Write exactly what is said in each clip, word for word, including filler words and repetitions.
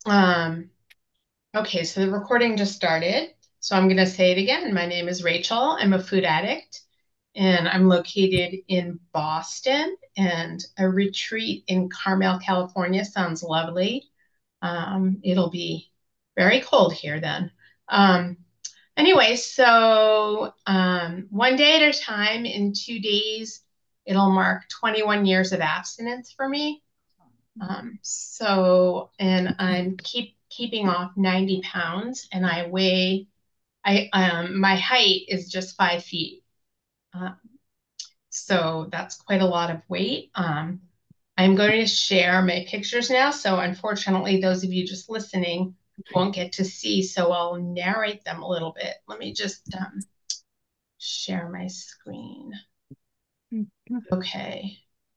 Um, okay, so the recording just started. So I'm going to say it again. My name is Rachel. I'm a food addict, and I'm located in Boston. And a retreat in Carmel, California sounds lovely. Um, it'll be very cold here then. Um, anyway, so um, one day at a time, in two days, it'll mark twenty-one years of abstinence for me. Um, so, and I'm keep keeping off ninety pounds, and I weigh, I um, my height is just five feet. Uh, so that's quite a lot of weight. Um, I'm going to share my pictures now. So unfortunately, those of you just listening won't get to see. So I'll narrate them a little bit. Let me just um, share my screen. Okay.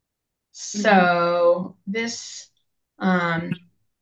So this um,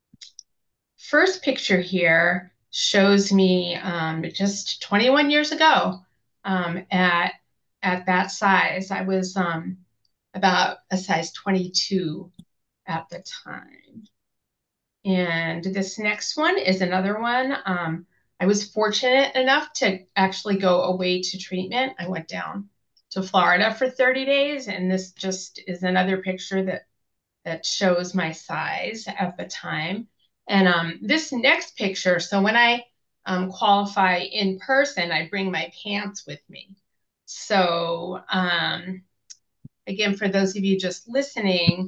first picture here shows me um, just twenty-one years ago um, at at that size. I was um, about a size twenty-two at the time. And this next one is another one. Um, I was fortunate enough to actually go away to treatment. I went down to Florida for thirty days, and this just is another picture that that shows my size at the time. And um, this next picture, so when I um, qualify in person, I bring my pants with me. So um, again, for those of you just listening,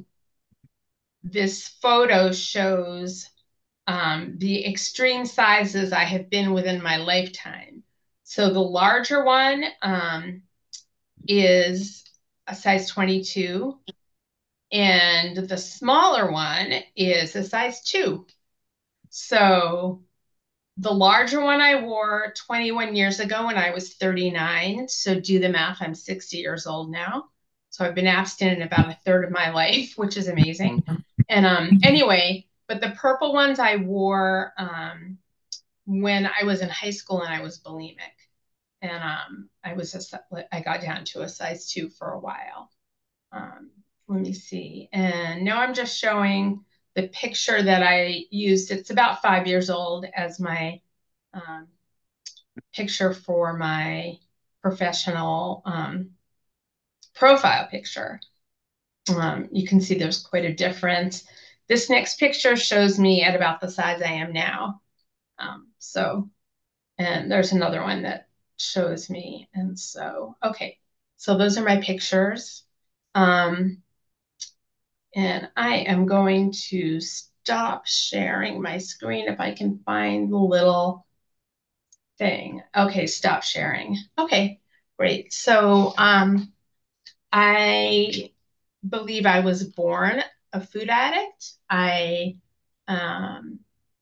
this photo shows um, the extreme sizes I have been within my lifetime. So the larger one um, is a size twenty-two, and the smaller one is a size two. So the larger one I wore twenty-one years ago when I was thirty-nine. So do the math, I'm sixty years old now. So I've been abstinent about a third of my life, which is amazing. And um, anyway, but the purple ones I wore um, when I was in high school and I was bulimic. And um, I was a, I got down to a size two for a while. Um, let me see. And now I'm just showing the picture that I used. It's about five years old as my um, picture for my professional um, profile picture. Um, you can see there's quite a difference. This next picture shows me at about the size I am now. Um, so, and there's another one that shows me. And so, okay, so those are my pictures. Um, And I am going to stop sharing my screen if I can find the little thing. Okay, stop sharing. Okay, great. So um, I believe I was born a food addict. I, um,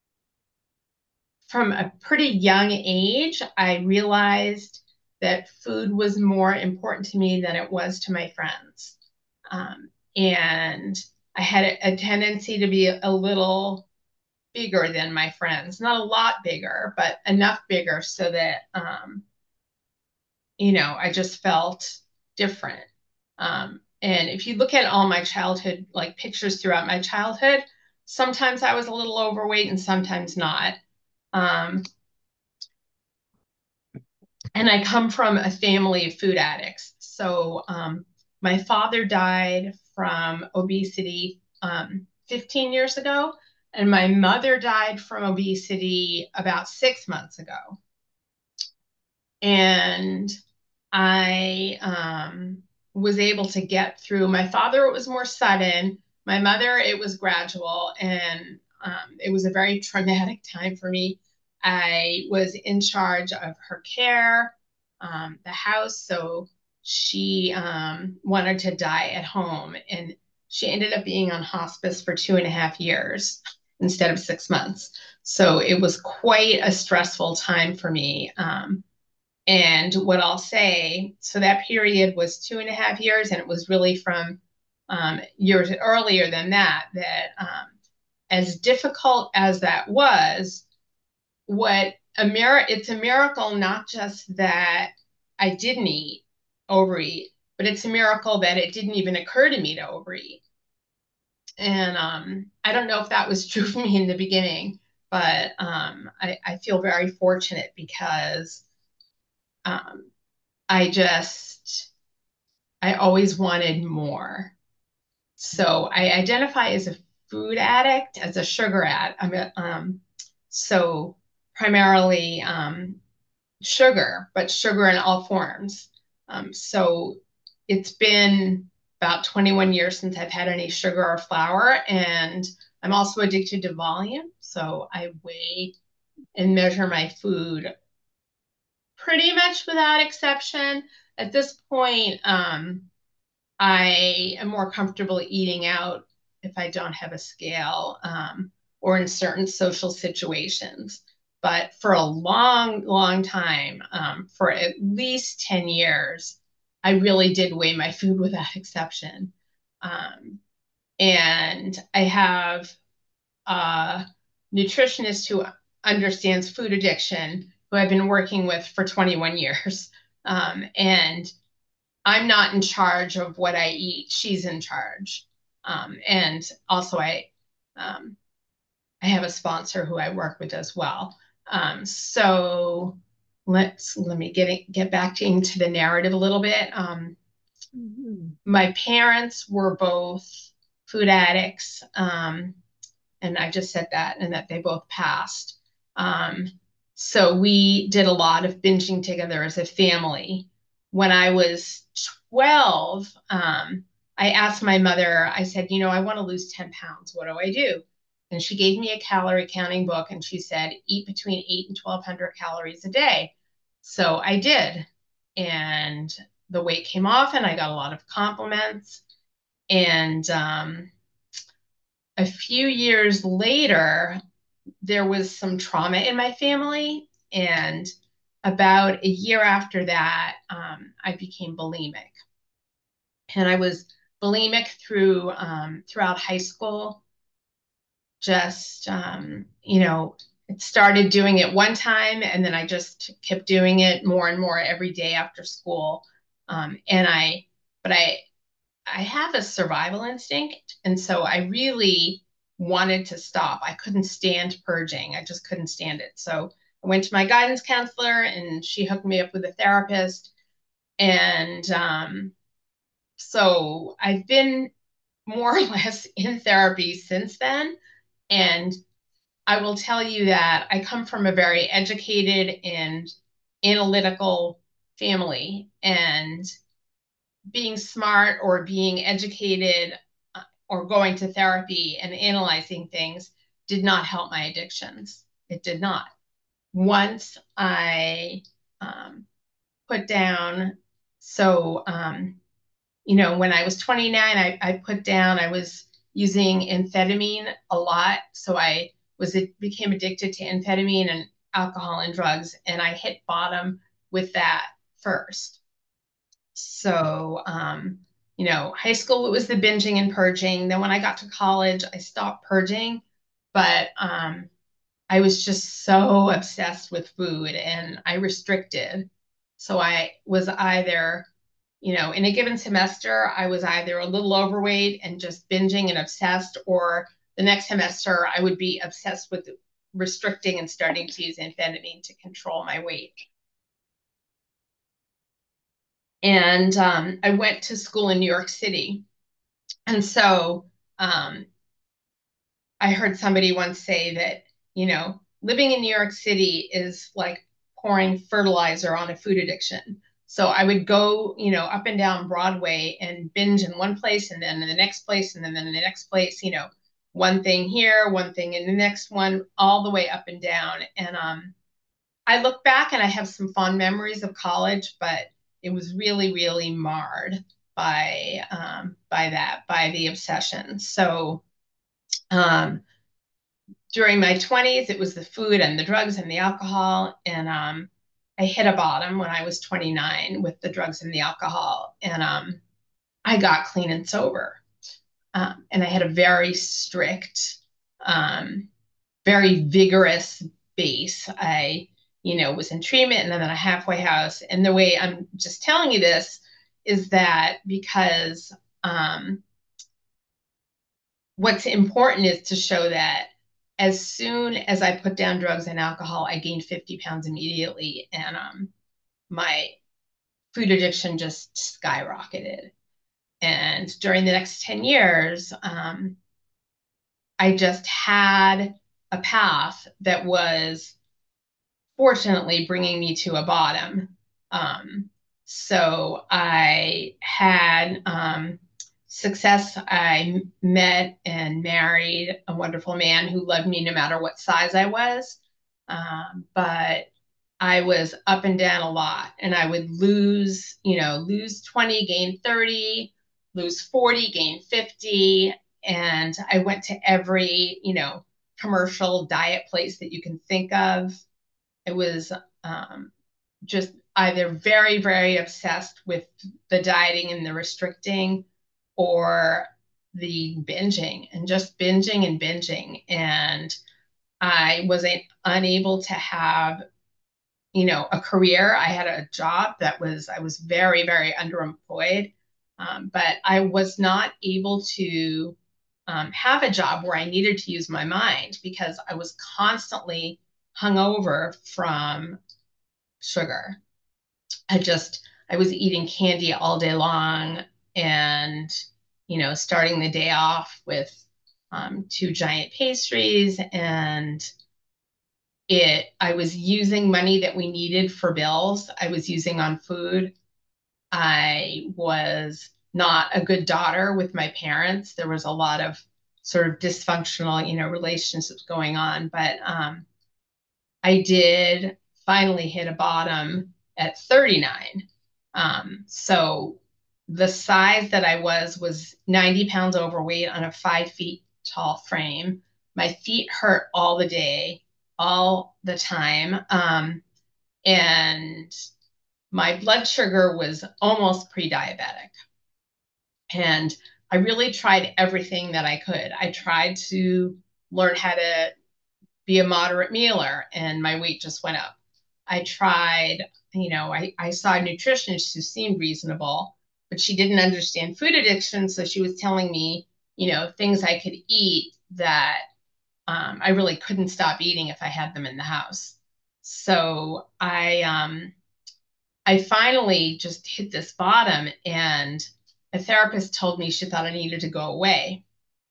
from a pretty young age, I realized that food was more important to me than it was to my friends. Um, and I had a, a tendency to be a little bigger than my friends, not a lot bigger, but enough bigger so that, um, you know, I just felt different. Um, and if you look at all my childhood, like pictures throughout my childhood, sometimes I was a little overweight and sometimes not. Um, and I come from a family of food addicts. So um, my father died from obesity um, fifteen years ago, and my mother died from obesity about six months ago. And I um, was able to get through. My father, it was more sudden. My mother, it was gradual, and um, it was a very traumatic time for me. I was in charge of her care, um, the house, so she um, wanted to die at home, and she ended up being on hospice for two and a half years instead of six months. So it was quite a stressful time for me. Um, and what I'll say, so that period was two and a half years, and it was really from um, years earlier than that, that um, as difficult as that was, what a mir- it's a miracle, not just that I didn't eat, overeat, but it's a miracle that it didn't even occur to me to overeat. And um, I don't know if that was true for me in the beginning, but um, I, I feel very fortunate because um, I just, I always wanted more. So I identify as a food addict, as a sugar addict. I'm a, um, so primarily um, sugar, but sugar in all forms. Um, so it's been about twenty-one years since I've had any sugar or flour, and I'm also addicted to volume. So I weigh and measure my food pretty much without exception. At this point, um, I am more comfortable eating out if I don't have a scale um, or in certain social situations. But for a long, long time, um, for at least ten years, I really did weigh my food without exception. Um, and I have a nutritionist who understands food addiction, who I've been working with for twenty-one years. Um, and I'm not in charge of what I eat. She's in charge. Um, and also I um, I have a sponsor who I work with as well. Um, so let's let me get it, get back to, into the narrative a little bit. Um, Mhm. my parents were both food addicts. Um, and I just said that, and that they both passed. Um, so we did a lot of binging together as a family. When I was twelve, um, I asked my mother, I said, you know, I want to lose ten pounds. What do I do? And she gave me a calorie counting book and she said, eat between eight and twelve hundred calories a day. So I did. And the weight came off and I got a lot of compliments. And um, a few years later, there was some trauma in my family. And about a year after that, um, I became bulimic. And I was bulimic through um, throughout high school. Just, um, you know, it started doing it one time and then I just kept doing it more and more every day after school. Um, and I, but I, I have a survival instinct. And so I really wanted to stop. I couldn't stand purging. I just couldn't stand it. So I went to my guidance counselor and she hooked me up with a therapist. And um, so I've been more or less in therapy since then. And I will tell you that I come from a very educated and analytical family. And being smart or being educated uh, or going to therapy and analyzing things did not help my addictions. It did not. Once I um, put down, so, um, you know, when I was twenty-nine, I, I put down, I was using amphetamine a lot. So I was, it became addicted to amphetamine and alcohol and drugs. And I hit bottom with that first. So, um, you know, high school, it was the binging and purging. Then when I got to college, I stopped purging, but um, I was just so obsessed with food and I restricted. So I was either, you know, in a given semester, I was either a little overweight and just binging and obsessed, or the next semester, I would be obsessed with restricting and starting to use amphetamine to control my weight. And um, I went to school in New York City. And so um, I heard somebody once say that, you know, living in New York City is like pouring fertilizer on a food addiction. So I would go, you know, up and down Broadway and binge in one place and then in the next place and then in the next place, you know, one thing here, one thing in the next one, all the way up and down. And um, I look back and I have some fond memories of college, but it was really, really marred by um, by that, by the obsession. So um, during my twenties, it was the food and the drugs and the alcohol, and um, I hit a bottom when I was twenty-nine with the drugs and the alcohol, and um, I got clean and sober. Um, and I had a very strict um, very vigorous base. I, you know, was in treatment and then a halfway house. And the way I'm just telling you this is that because um, what's important is to show that as soon as I put down drugs and alcohol, I gained fifty pounds immediately. And um, my food addiction just skyrocketed. And during the next ten years, um, I just had a path that was fortunately bringing me to a bottom. Um, so I had um, success. I met and married a wonderful man who loved me no matter what size I was. Um, but I was up and down a lot, and I would lose, you know, lose twenty, gain thirty, lose forty, gain fifty. And I went to every, you know, commercial diet place that you can think of. It was um, just either very, very obsessed with the dieting and the restricting or the binging and just binging and binging. And I was a, unable to have, you know, a career. I had a job that was, I was very, very underemployed, um, but I was not able to um, have a job where I needed to use my mind because I was constantly hungover from sugar. I just, I was eating candy all day long and, you know, starting the day off with um, two giant pastries. And it, I was using money that we needed for bills, I was using on food. I was not a good daughter with my parents. There was a lot of sort of dysfunctional, you know, relationships going on. But um, I did finally hit a bottom at thirty-nine. Um, so the size that I was was ninety pounds overweight on a five feet tall frame. My feet hurt all the day, all the time. Um, and my blood sugar was almost pre-diabetic. And I really tried everything that I could. I tried to learn how to be a moderate mealer, and my weight just went up. I tried, you know, I, I saw a nutritionist who seemed reasonable, but she didn't understand food addiction. So she was telling me, you know, things I could eat that um, I really couldn't stop eating if I had them in the house. So I, um, I finally just hit this bottom, and a therapist told me she thought I needed to go away.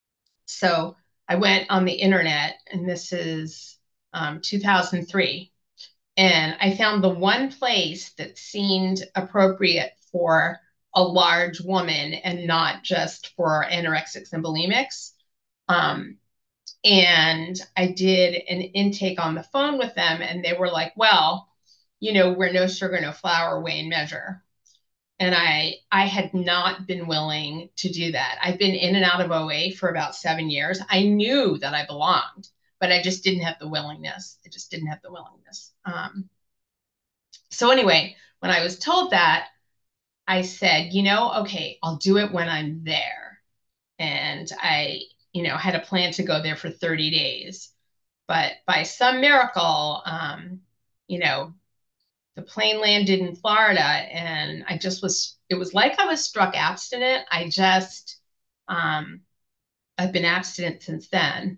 So I went on the internet, and this is um, two thousand three, and I found the one place that seemed appropriate for a large woman and not just for anorexics and bulimics. Um, and I did an intake on the phone with them, and they were like, well, you know, we're no sugar, no flour, weigh and measure. And I I had not been willing to do that. I've been in and out of O A for about seven years. I knew that I belonged, but I just didn't have the willingness. I just didn't have the willingness. Um, so anyway, when I was told that, I said, you know, okay, I'll do it when I'm there. And I, you know, had a plan to go there for thirty days. But by some miracle, um, you know, the plane landed in Florida, and I just was, it was like I was struck abstinent. I just, um, I've been abstinent since then.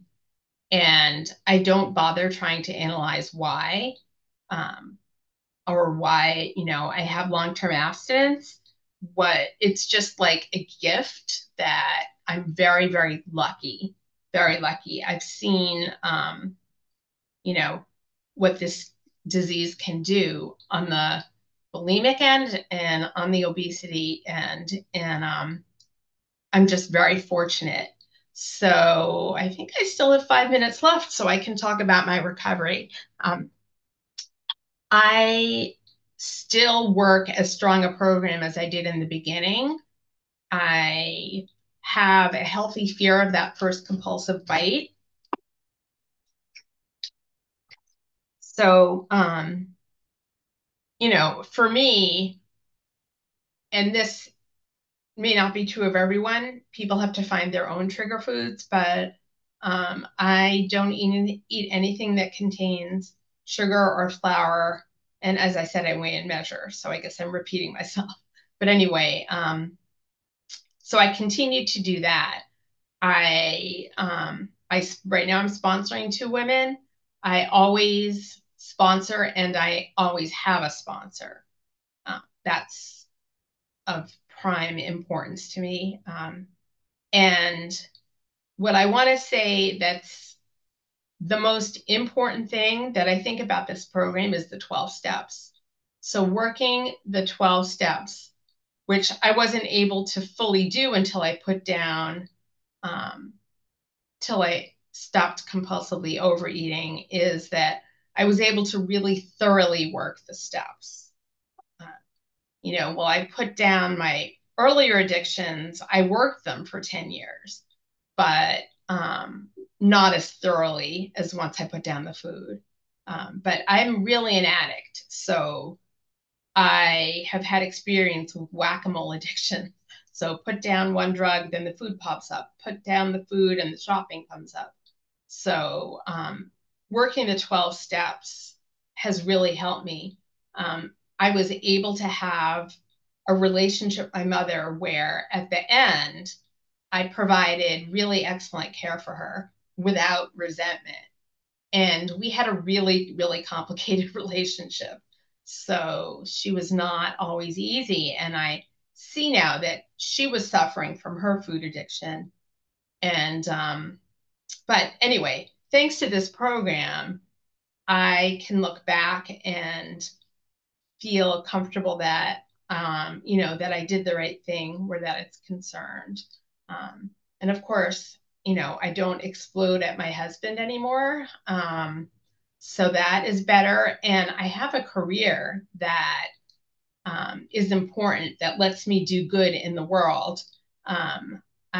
And I don't bother trying to analyze why, um, or why, you know, I have long-term abstinence. What it's just like a gift that I'm very, very lucky, very lucky. I've seen, um, you know, what this disease can do on the bulimic end and on the obesity end. And um, I'm just very fortunate. So I think I still have five minutes left so I can talk about my recovery. Um, I still work as strong a program as I did in the beginning. I have a healthy fear of that first compulsive bite. So, um, you know, for me, and this may not be true of everyone. People have to find their own trigger foods, but um, I don't eat, eat anything that contains sugar or flour. And as I said, I weigh and measure. So I guess I'm repeating myself. But anyway, um, so I continue to do that. I um, I right now I'm sponsoring two women. I always sponsor and I always have a sponsor. Uh, that's of prime importance to me. Um, and what I want to say that's the most important thing that I think about this program is the twelve steps. So working the twelve steps, which I wasn't able to fully do until I put down, um, till I stopped compulsively overeating, is that I was able to really thoroughly work the steps. Uh, you know, while I put down my earlier addictions, I worked them for ten years, but um, not as thoroughly as once I put down the food. Um, but I'm really an addict. So I have had experience with whack-a-mole addiction. So put down one drug, then the food pops up. Put down the food and the shopping comes up. So um, working the twelve steps has really helped me. Um, I was able to have a relationship with my mother where at the end, I provided really excellent care for her without resentment. And we had a really, really complicated relationship. So she was not always easy. And I see now that she was suffering from her food addiction. And, um, but anyway, thanks to this program, I can look back and feel comfortable that, um, you know, that I did the right thing where that it's concerned. Um, and of course, you know, I don't explode at my husband anymore. Um, so that is better. And I have a career that um, is important, that lets me do good in the world. Um,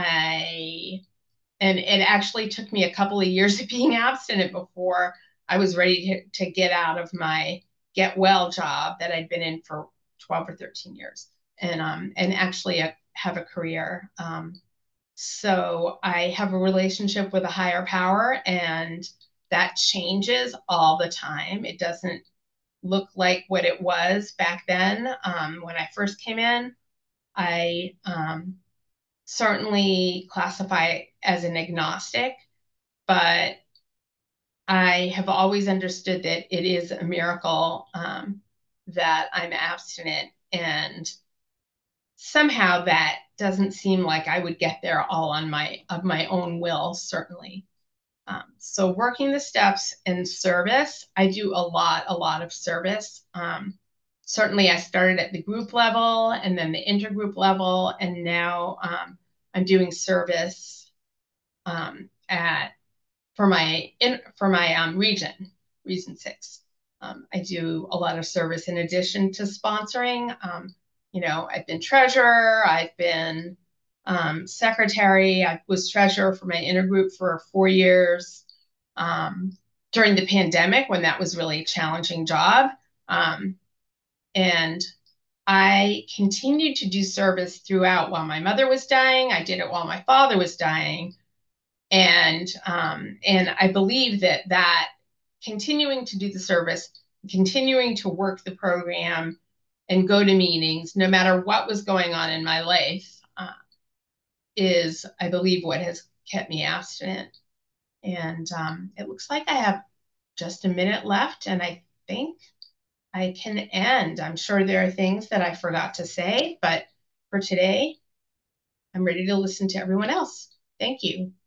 I and it actually took me a couple of years of being abstinent before I was ready to, to get out of my get well job that I'd been in for twelve or thirteen years and um, and actually a, have a career. Um, so I have a relationship with a higher power, and that changes all the time. It doesn't look like what it was back then. Um, when I first came in, I um, certainly classify as an agnostic, but I have always understood that it is a miracle um, that I'm abstinent, and somehow that doesn't seem like I would get there all on my of my own will, certainly. Um, so working the steps and service, I do a lot, a lot of service. Um, certainly, I started at the group level and then the intergroup level, and now um, I'm doing service um, at for my in for my um, region, Region Six. Um, I do a lot of service in addition to sponsoring. Um, you know, I've been treasurer, I've been um, secretary, I was treasurer for my intergroup for four years um, during the pandemic when that was really a challenging job. Um, and I continued to do service throughout while my mother was dying. I did it while my father was dying. And um, and I believe that that continuing to do the service, continuing to work the program, and go to meetings, no matter what was going on in my life, uh, is I believe what has kept me abstinent. And um, it looks like I have just a minute left, and I think I can end. I'm sure there are things that I forgot to say, but for today, I'm ready to listen to everyone else. Thank you.